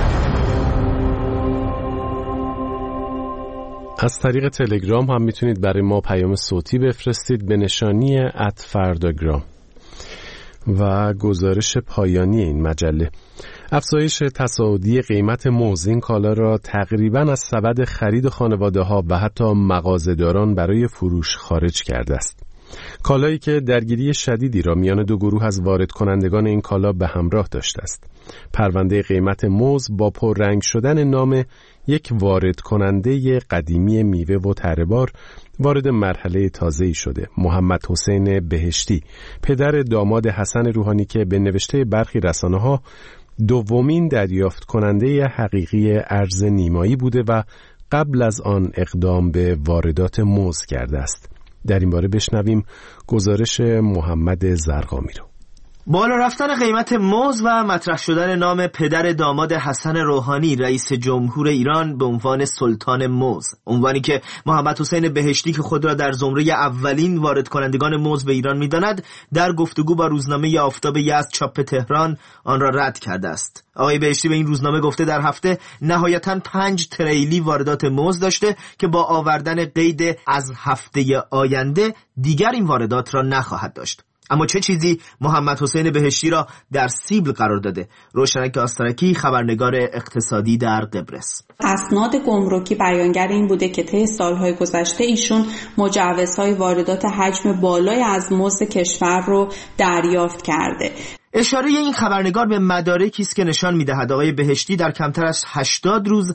از طریق تلگرام هم میتونید برای ما پیام صوتی بفرستید به نشانی @فرداگرام. و گزارش پایانی این مجله: افزایش تصاعدی قیمت موز این کالا را تقریباً از سبد خرید خانواده‌ها و حتی مغازه‌داران برای فروش خارج کرده است. کالایی که درگیری شدیدی را میان دو گروه از وارد کنندگان این کالا به همراه داشته است. پرونده قیمت موز با پررنگ شدن نام یک وارد کننده قدیمی میوه و تره‌بار وارد مرحله تازه‌ای شده. محمد حسین بهشتی، پدر داماد حسن روحانی که به نوشته برخی رسانه‌ها دومین دریافت کننده حقیقی ارز نیمایی بوده و قبل از آن اقدام به واردات موز کرده است. در این باره بشنویم گزارش محمد زرقامی رو. بالا رفتن قیمت موز و مطرح شدن نام پدر داماد حسن روحانی رئیس جمهور ایران به عنوان سلطان موز، عنوانی که محمد حسین بهشتی که خود را در زمره اولین وارد کنندگان موز به ایران می‌داند، در گفتگو با روزنامه آفتاب یزد چاپ تهران آن را رد کرده است. آقای بهشتی به این روزنامه گفته در هفته نهایتاً 5 تریلی واردات موز داشته که با آوردن قید از هفته آینده دیگر این واردات را نخواهد داشت. اما چه چیزی محمد حسین بهشتی را در سیبل قرار داده؟ روشنک آسترکی، خبرنگار اقتصادی در قبرس. اسناد گمرکی بیانگر این بوده که طی سالهای گذشته ایشون مجوزهای واردات حجم بالای از موز کشور رو دریافت کرده. اشاره این خبرنگار به مدارکی است که نشان می‌دهد آقای بهشتی در کمتر از 80 روز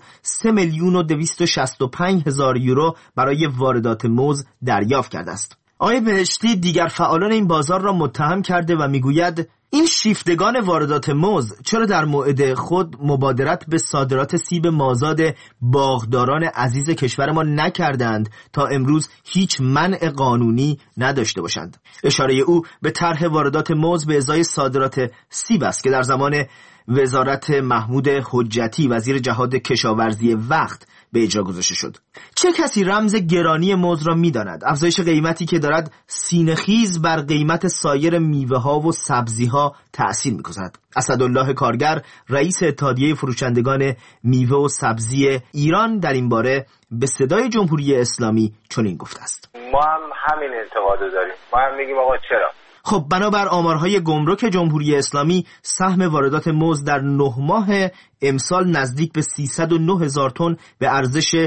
3,265,000 یورو برای واردات موز دریافت کرده است. آقای بهشتی دیگر فعالان این بازار را متهم کرده و میگوید این شیفتگان واردات موز چرا در موعد خود مبادرت به صادرات سیب مازاد باغداران عزیز کشور ما نکردند تا امروز هیچ منع قانونی نداشته باشند. اشاره او به طرح واردات موز به ازای صادرات سیب است که در زمان وزارت محمود حجتی وزیر جهاد کشاورزی وقت به اجرا گذاشته شد. چه کسی رمز گرانی موز را می‌داند؟ افزایش قیمتی که دارد سینه‌خیز بر قیمت سایر میوه‌ها و سبزی‌ها تأثیر می‌گذارد. اسدالله کارگر رئیس اتحادیه فروشندگان میوه و سبزی ایران در این باره به صدای جمهوری اسلامی چنین گفته است: ما هم همین انتقادو داریم. ما هم میگیم آقا چرا؟ خب بنابر آمارهای گمرک جمهوری اسلامی سهم واردات موز در 9 ماه امسال نزدیک به 309,000 تن به ارزش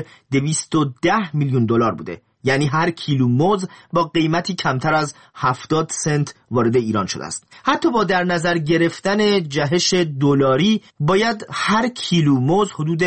210 میلیون دلار بوده. یعنی هر کیلو موز با قیمتی کمتر از 70 سنت وارد ایران شده است. حتی با در نظر گرفتن جهش دلاری باید هر کیلو موز حدود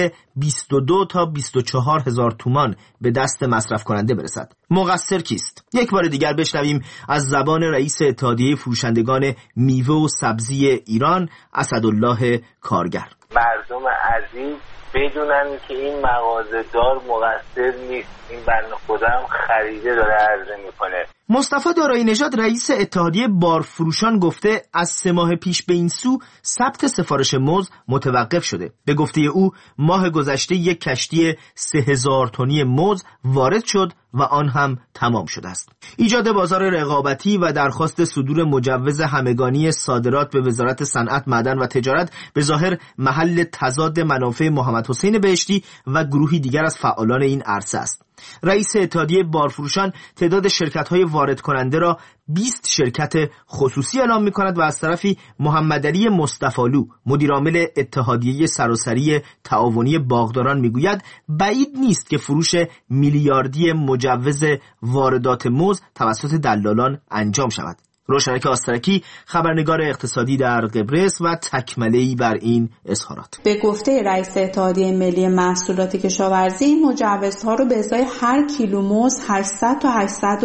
22 تا 24 هزار تومان به دست مصرف کننده برسد. مقصر کیست؟ یک بار دیگر بشنویم از زبان رئیس اتحادیه فروشندگان میوه و سبزی ایران اسدالله کارگر. مردم عزیز بدونن که این مغازه‌دار مقصر نیست، این بنده خدا هم خریده داره عرضه میکنه. مصطفی دارایی نژاد رئیس اتحادیه بارفروشان گفته از 3 ماه پیش به این سو ثبت سفارش موز متوقف شده. به گفته او ماه گذشته یک کشتی 3000 تنی موز وارد شد و آن هم تمام شده است. ایجاد بازار رقابتی و درخواست صدور مجوز همگانی صادرات به وزارت صنعت، معدن و تجارت به ظاهر محل تضاد منافع محمد حسین بهشتی و گروهی دیگر از فعالان این عرصه است. رئیس اتحادیه بارفروشان تعداد شرکت‌های وارد کننده را 20 شرکت خصوصی اعلام می‌کند و از طرفی محمدعلی مصطفی‌لو مدیرعامل اتحادیه سراسری تعاونی باغداران میگوید بعید نیست که فروش میلیاردی مجوز واردات موز توسط دلالان انجام شود. روشنک آسترکی خبرنگار اقتصادی در قبرس و تکمله‌ای بر این اظهارات. به گفته رئیس اتحادیه ملی محصولات کشاورزی این مجوزها رو به ازای هر کیلو موز 800 تا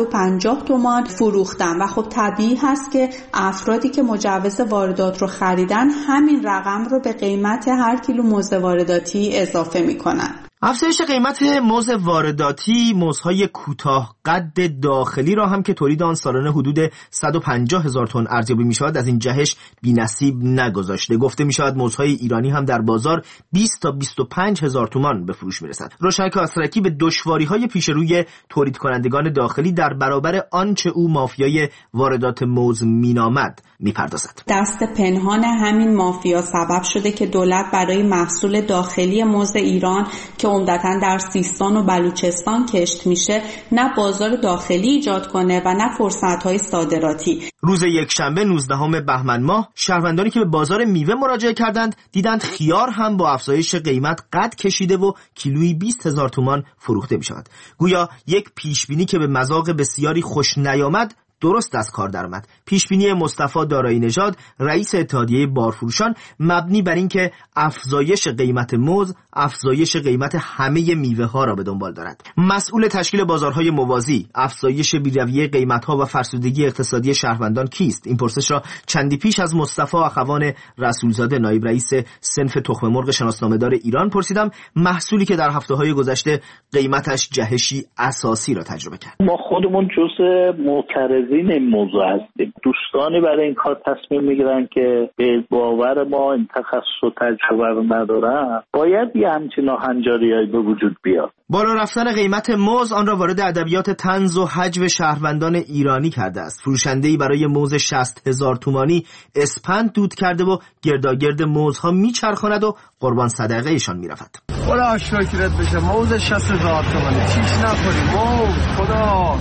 850 تومان فروختن و خب طبیعی هست که افرادی که مجوز واردات رو خریدن همین رقم رو به قیمت هر کیلو موز وارداتی اضافه میکنن. افزایش قیمت موز وارداتی موزهای کوتاه قد داخلی را هم که تولید آن سالانه حدود 150,000 تن ارزیابی می شود از این جهش بی‌نصیب نگذاشته. گفته می شود موزهای ایرانی هم در بازار 20 تا 25,000 تومان به فروش می رسد. روشنک آسترکی به دشواری‌های پیش روی تولید کنندگان داخلی در برابر آنچه او مافیای واردات موز مینامد میپردازد. دست پنهان همین مافیا سبب شده که دولت برای محصول داخلی موز ایران که عمدتاً در سیستان و بلوچستان کشت میشه نه بازار داخلی ایجاد کنه و نه فرصت‌های صادراتی. روز یکشنبه 19 بهمن ماه شهروندانی که به بازار میوه مراجعه کردند دیدند خیار هم با افزایش قیمت قد کشیده و کیلویی 20,000 تومان فروخته می شود. گویا یک پیشبینی که به مذاق بسیاری خوش نیامد درست از کار درآمد. پیشبینی مصطفی دارایی نژاد رئیس اتحادیه بارفروشان مبنی بر اینکه افزایش قیمت موز افزایش قیمت همه میوه ها را به دنبال دارد. مسئول تشکیل بازارهای موازی، افزایش بی‌رویه قیمت ها و فرسودگی اقتصادی شهروندان کیست؟ این پرسش را چندی پیش از مصطفی اخوان رسولزاده نایب رئیس صنف تخم مرغ شناسنامه‌دار ایران پرسیدم، محصولی که در هفته‌های گذشته قیمتش جهشی اساسی را تجربه کرد. ما خودمون جزء معترضین این موضوع هستیم. دوستانی برای این کار تصمیم میگیرن که به باور ما این تخصص و تجربه رو ندارن، باید یه همچین ناهنجاری‌هایی به وجود بیاد. بالا رفتن قیمت موز آن را وارد ادبیات طنز و هجو شهروندان ایرانی کرده است. فروشنده‌ای برای موز 60,000 تومانی اسپند دود کرده و گرداگرد موزها میچرخاند و قربان صدقه ایشان میرفت. خدا شکرت بشه، موز 60,000 تومانی چیش نخوری، موز خدا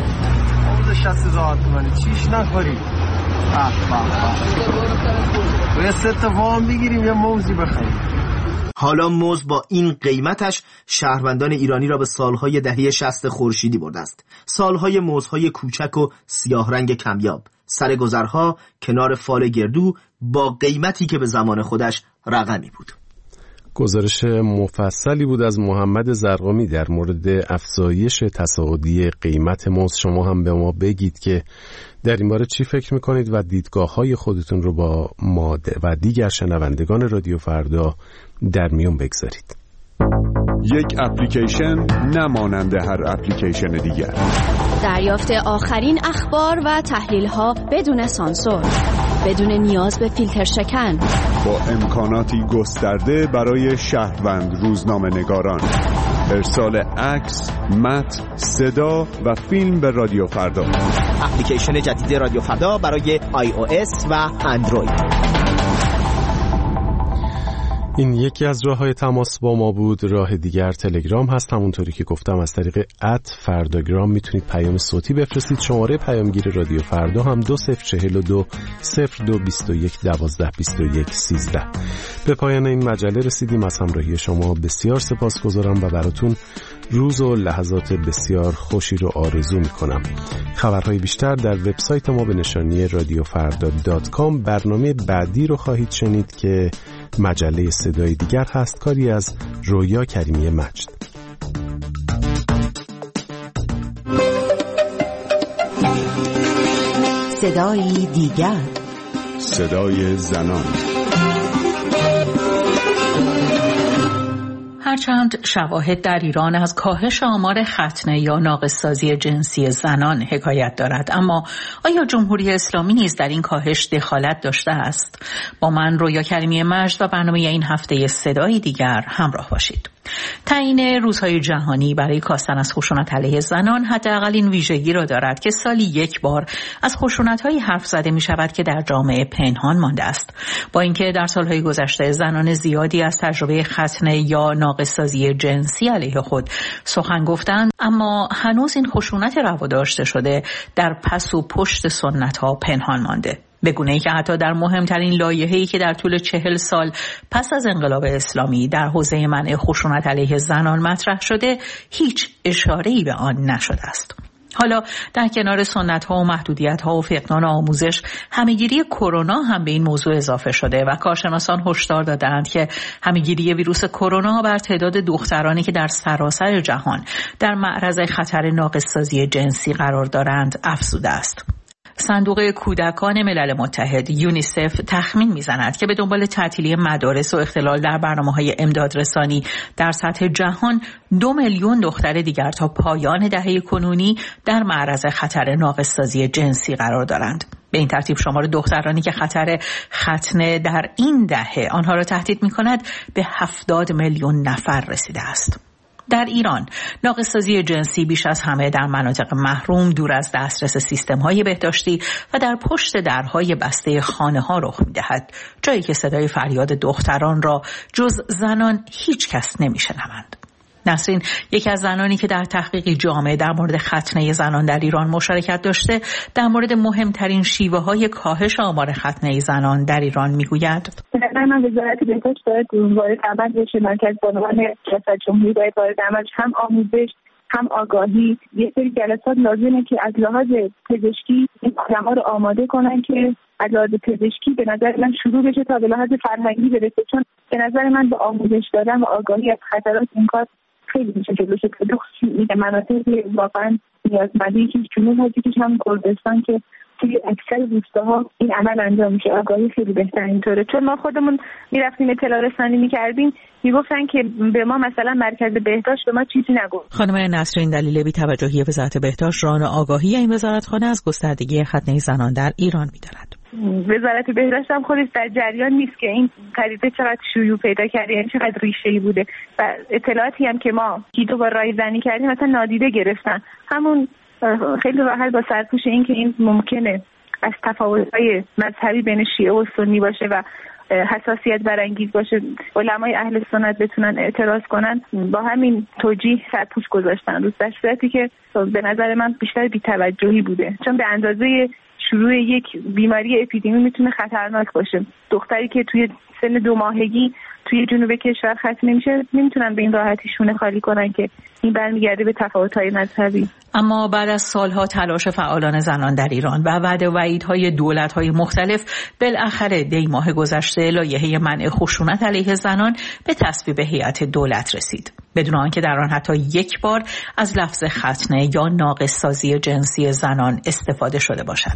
60,000 تومانی چیش نخوری. باید 3 تا وام بگیریم یا موزی بخریم. حالا موز با این قیمتش شهروندان ایرانی را به سالهای دهه 60 خورشیدی برده است. سالهای موزهای کوچک و سیاه رنگ کمیاب، سرگذرها کنار فال گردو با قیمتی که به زمان خودش رقمی بود. گزارش مفصلی بود از محمد زرقامی در مورد افزایش تصاعدی قیمت موز. شما هم به ما بگید که در این باره چی فکر میکنید و دیدگاه‌های خودتون رو با ما و دیگر شنوندگان رادیو فردا در میون بگذارید. یک اپلیکیشن نمانند هر اپلیکیشن دیگر. دریافت آخرین اخبار و تحلیل‌ها بدون سانسور. بدون نیاز به فیلتر شکن، با امکاناتی گسترده برای شهروند روزنامه‌نگاران. ارسال عکس، متن، صدا و فیلم به رادیو فردا. اپلیکیشن جدید رادیو فردا برای iOS و اندروید. این یکی از راه‌های تماس با ما بود. راه دیگر تلگرام هست. همونطوری که گفتم از طریق @فرداگرام میتونید پیام صوتی بفرستید. شماره پیامگیر رادیو فردا هم 2042 0221 12 21 13. به پایان این مجله رسیدیم. از همراهی شما بسیار سپاسگزارم و براتون روز و لحظات بسیار خوشی رو آرزو میکنم. خبرهای بیشتر در وبسایت ما به نشانی radiofarda.com. برنامه بعدی رو خواهید شنید که مجله صدای دیگر هست، کاری از رویا کریمی مجد. صدای دیگر، صدای زنان. هرچند شواهد در ایران از کاهش آمار ختنه یا ناقص‌سازی جنسی زنان حکایت دارد، اما آیا جمهوری اسلامی نیز در این کاهش دخالت داشته است؟ با من رویا کریمی مجد و برنامه این هفته صدای دیگر همراه باشید. تعیین روزهای جهانی برای کاستن از خشونت علیه زنان حداقل این ویژگی را دارد که سالی یک بار از خشونت‌هایی حرف زده می‌شود که در جامعه پنهان مانده است. با اینکه در سالهای گذشته زنان زیادی از تجربه ختنه یا ناقص‌سازی جنسی علیه خود سخن گفتند، اما هنوز این خشونت رواداشته شده در پس و پشت سنت‌ها پنهان مانده. به گونه‌ای که حتی در مهمترین لایحه‌ای که در طول 40 سال پس از انقلاب اسلامی در حوزه منع خشونت علیه زنان مطرح شده، هیچ اشاره‌ای به آن نشده است. حالا در کنار سنت‌ها و محدودیت‌ها و فقدان آموزش، همه‌گیری کرونا هم به این موضوع اضافه شده و کارشناسان هشدار دادند که همه‌گیری ویروس کرونا بر تعداد دخترانی که در سراسر جهان در معرض خطر ناقص‌سازی جنسی قرار دارند افزوده است. صندوق کودکان ملل متحد یونیسف تخمین می‌زند که به دنبال تعطیلی مدارس و اختلال در برنامه‌های امدادرسانی در سطح جهان 2 میلیون دختر دیگر تا پایان دهه کنونی در معرض خطر ناقص‌سازی جنسی قرار دارند. به این ترتیب شمار دخترانی که خطر ختنه در این دهه آنها را تهدید می‌کند به 70 میلیون نفر رسیده است. در ایران ناقص‌سازی جنسی بیش از همه در مناطق محروم، دور از دسترس سیستم‌های بهداشتی و در پشت درهای بسته خانه‌ها رخ می‌دهد، جایی که صدای فریاد دختران را جز زنان هیچ کس نمی‌شنوند. نسرین، یکی از زنانی که در تحقیقی جامع در مورد ختنه زنان در ایران مشارکت داشته، در مورد مهمترین شیوه‌های کاهش آمار ختنه زنان در ایران میگوید: من وزارت بهداشت باید وارد عمل بشه، مرکز بانوان ریاست جمهوری باید وارد عمل، هم آموزش هم آگاهی. یه سری جلسات لازمه که از لحاظ پزشکی این آدم‌ها رو آماده کنن که از لحاظ پزشکی به نظر من شروع بشه تا به لحاظ فرهنگی برسه، چون به نظر من با آموزش دادن و آگاهی از خطرات این کار خیلی میشه جلوش گرفت. مناطقی واقعا نیازمندی که جنوب هستش، هم کردستان که توی اکثر روستاها این عمل انجام میشه. آگاهی خیلی بهتر اینطوره، چون ما خودمون میرفتیم اطلاع رسانی میکردیم، میگفتن که به ما مثلا مرکز بهداشت به ما چیزی نگفت. خانم نسرین، دلیل بی‌توجهی وزارت بهداشت ران آگاهی این وزارتخانه از گستردگی ختنه زنان در ایران میدارد. وزارت بهداشت هم خودش در جریان نیست که این پدیده چقدر شیوع پیدا کرده، یعنی چقدر ریشه‌ای بوده و اطلاعاتی هم که ما دیدو با رایزنی کردیم مثلا نادیده گرفتن. همون خیلی راحت با سرپوش این که این ممکنه از تفاوت‌های مذهبی بین شیعه و سنی باشه و حساسیت برانگیز باشه، علمای اهل سنت بتونن اعتراض کنن، با همین توجیه سرپوش گذاشتن روز، در صورتی که به نظر من بیشتر بی‌توجهی بوده، چون به اندازه شروع یک بیماری اپیدمی میتونه خطرناک باشه. دختری که توی سن 2 ماهگی توی جنوب کشور ختنه میشه، نمیتونن به این راحتی شونه خالی کنن که این برمیگرده به تفاوت‌های مذهبی. اما بعد از سالها تلاش فعالان زنان در ایران و وعده و وعیدهای دولت‌های مختلف، بالاخره دی ماه گذشته لایحه منع خشونت علیه زنان به تصویب هیئت دولت رسید، بدون آنکه در آن حتی یک بار از لفظ ختنه یا ناقص‌سازی جنسی زنان استفاده شده باشد.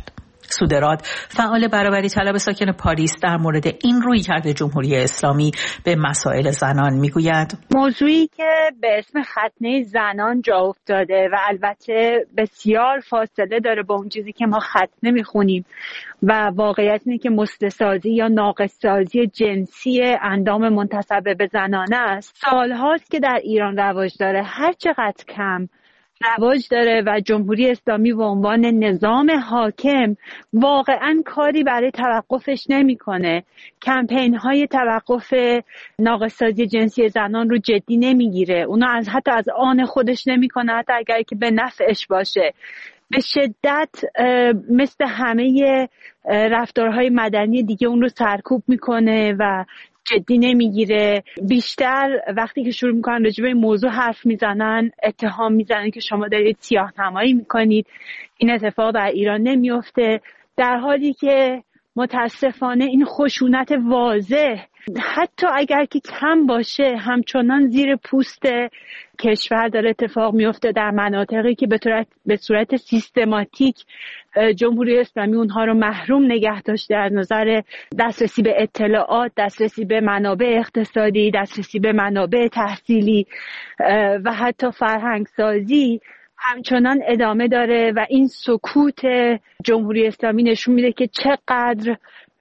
سودراد، فعال برابری طلب ساکن پاریس، در مورد این رویکرد جمهوری اسلامی به مسائل زنان میگوید: موضوعی که به اسم ختنه زنان جا افتاده و البته بسیار فاصله داره با اون چیزی که ما ختنه میخونیم و واقعیت اینه که مسلسازی یا ناقص‌سازی جنسی اندام منتسب به زنانه است. سالهاست که در ایران رواج داره، هر چقدر کم رواج داره و جمهوری اسلامی به عنوان نظام حاکم واقعا کاری برای توقفش نمیکنه. کمپین های توقف ناقص‌سازی جنسی زنان رو جدی نمیگیره، اونا حتی از آن خودش نمیکنه، حتی اگر که به نفعش باشه. به شدت مثل همه رفتارهای مدنی دیگه اون رو سرکوب میکنه و جدی نمیگیره. بیشتر وقتی که شروع میکنن راجع به این موضوع حرف میزنن، اتهام میزنن که شما دارید سیاه‌نمایی میکنید. این اتفاق در ایران نمیفته، در حالی که متاسفانه این خشونت واضح حتی اگر که کم باشه همچنان زیر پوست کشور داره اتفاق میفته در مناطقی که به صورت سیستماتیک جمهوری اسلامی اونها رو محروم نگه داشته از نظر دسترسی به اطلاعات، دسترسی به منابع اقتصادی، دسترسی به منابع تحصیلی و حتی فرهنگ سازی همچنان ادامه داره و این سکوت جمهوری اسلامی نشون میده که چقدر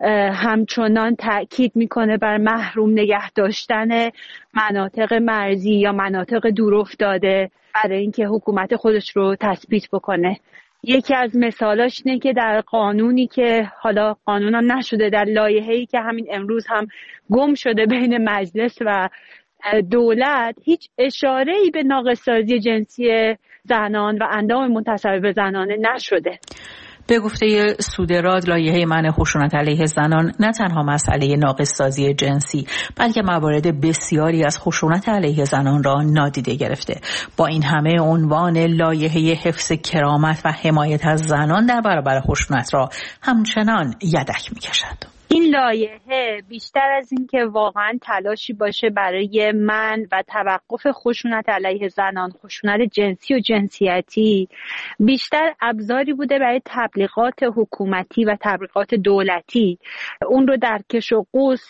همچنان تأکید میکنه بر محروم نگه داشتن مناطق مرزی یا مناطق دورافتاده برای اینکه حکومت خودش رو تثبیت بکنه. یکی از مثالاش اینه که در قانونی که حالا قانون هم نشده، در لایحه‌ای که همین امروز هم گم شده بین مجلس و دولت، هیچ اشاره‌ای به ناقص‌سازی جنسی زنان و اندام منتسب به زنانه نشده. به گفته سودراد، لایحه منع خشونت علیه زنان نه تنها مسئله ناقص‌سازی جنسی بلکه موارد بسیاری از خشونت علیه زنان را نادیده گرفته. با این همه عنوان لایحه حفظ کرامت و حمایت از زنان در برابر خشونت را همچنان یدک می‌کشد. این لایحه بیشتر از این که واقعا تلاشی باشه برای منع و توقف خشونت علیه زنان، خشونت جنسی و جنسیتی، بیشتر ابزاری بوده برای تبلیغات حکومتی و تبلیغات دولتی، اون رو در کش و قوس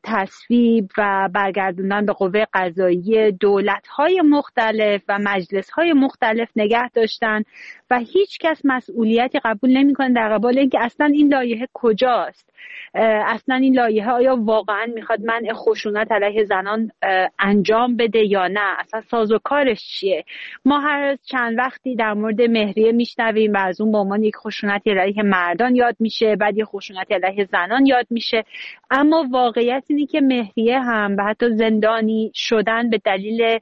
تصویب و برگردوندن به قوه قضاییه دولت‌های مختلف و مجلس‌های مختلف نگه داشتن و هیچ کس مسئولیتی قبول نمی‌کنه در قبال اینکه اصلا این لایحه کجاست، اصلا این لایحه آیا واقعا میخواد منع خشونت علیه زنان انجام بده یا نه، اصلا سازوکارش چیه. ما هر چند وقتی در مورد مهریه میشنویم و از اون به عنوان یک خشونت علیه مردان یاد میشه، بعد یک خشونت علیه زنان یاد میشه، اما واقعیت اینه که مهریه هم و حتی زندانی شدن به دلیل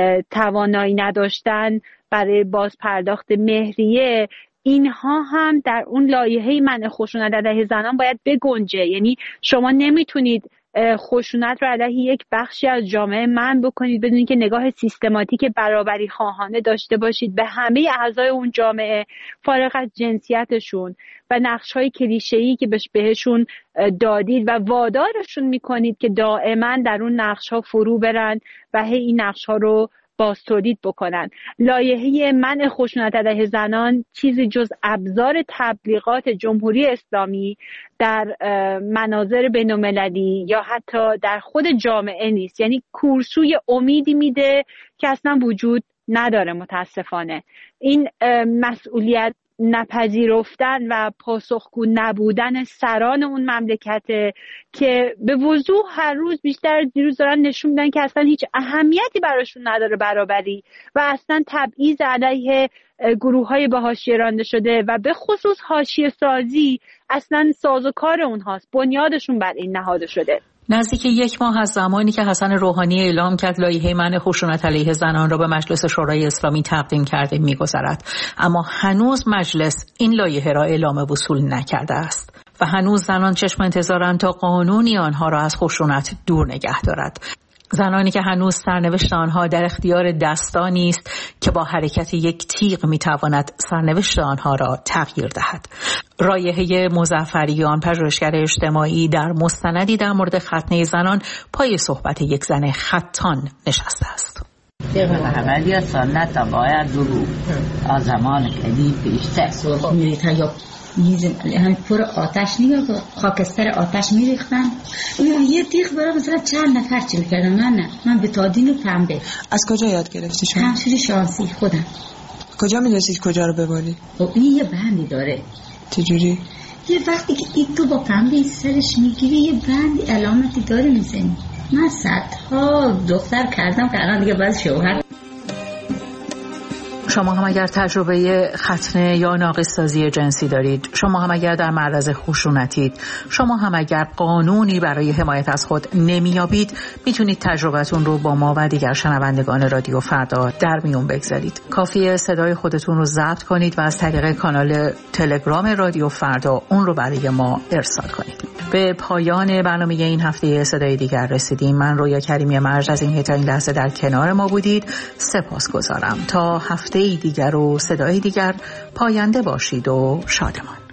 توانایی نداشتن برای باز پرداخت مهریه، اینها هم در اون لایحه منع خشونت علیه زنان باید بگنجه. یعنی شما نمیتونید خشونت رو علیه یک بخشی از جامعه منع بکنید بدون که نگاه سیستماتیک برابری خواهانه داشته باشید به همه اعضای اون جامعه فارغ از جنسیتشون و نقش‌های کلیشه‌ای که بهشون دادید و وادارشون میکنید که دائما در اون نقش‌ها فرو برن و این نقش‌ها رو بازتولید بکنن. لایحه منع خشونت علیه زنان چیزی جز ابزار تبلیغات جمهوری اسلامی در مناظر بین‌المللی یا حتی در خود جامعه نیست. یعنی کورسوی امیدی میده که اصلا وجود نداره. متاسفانه این مسئولیت نپذیرفتن و پاسخگو نبودن سران اون مملکته که به وضوح هر روز بیشتر از دیروز دارن نشون میدن که اصلا هیچ اهمیتی براشون نداره برابری و اصلا تبعیض علیه گروه‌های به حاشیه رانده شده و به خصوص حاشیه سازی اصلا سازوکار اونهاست، بنیادشون بر این نهاده شده. نزدیک یک ماه از زمانی که حسن روحانی اعلام کرد لایحه منع خشونت علیه زنان را به مجلس شورای اسلامی تقدیم کرده می‌گذرد، اما هنوز مجلس این لایحه را اعلام وصول نکرده است و هنوز زنان چشم انتظارند تا قانونی آنها را از خشونت دور نگه دارد. زنانی که هنوز سرنوشت آنها در اختیار دستانی است که با حرکت یک تیغ میتواند سرنوشت آنها را تغییر دهد. رایحه مظفریان، پژوهشگر اجتماعی، در مستندی در مورد ختنه زنان پای صحبت یک زن خطان نشسته است. عملیات سنت باید درو از زمان قدیم پیشتر همین پر آتش نگاه خاکستر آتش میریختن. یه تیغ برای مثلا 4 نفر چیل کردم. من بتادین و پنبه. از کجا یاد گرفتی شما؟ همشوری شانسی خودم. کجا می‌رسید کجا رو بباری؟ خب این یه بندی داره. چجوری؟ یه وقتی که این تو با پنبه سرش میگیری یه بند علامتی داره میزنی. من صدها دختر کردم که الان دیگه باز شوهر. شما هم اگر تجربه ختنه یا ناقص‌سازی جنسی دارید، شما هم اگر در معرض خشونتید، شما هم اگر قانونی برای حمایت از خود نمیابید، میتونید تجربتون رو با ما و دیگر شنوندگان رادیو فردا در میون بگذارید. کافیه صدای خودتون رو ضبط کنید و از طریق کانال تلگرام رادیو فردا اون رو برای ما ارسال کنید. به پایان برنامه این هفته صدای دیگر رسیدیم. من رویا کریمی مرج از این تا این لحظه در کنار ما بودید. سپاسگزارم. تا هفته دیگر و صدای دیگر، پاینده باشید و شادمان.